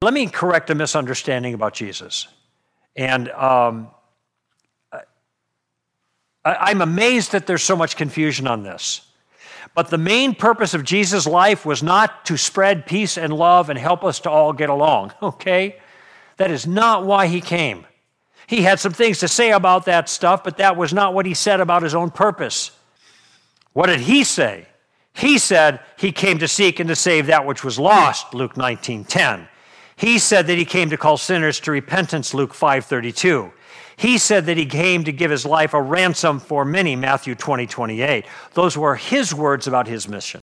Let me correct a misunderstanding about Jesus. And I'm amazed that there's so much confusion on this. But the main purpose of Jesus' life was not to spread peace and love and help us to all get along, okay? That is not why he came. He had some things to say about that stuff, but that was not what he said about his own purpose. What did he say? He said he came to seek and to save that which was lost, Luke 19:10. He said that he came to call sinners to repentance, Luke 5:32. He said that he came to give his life a ransom for many, Matthew 20:28. Those were his words about his mission.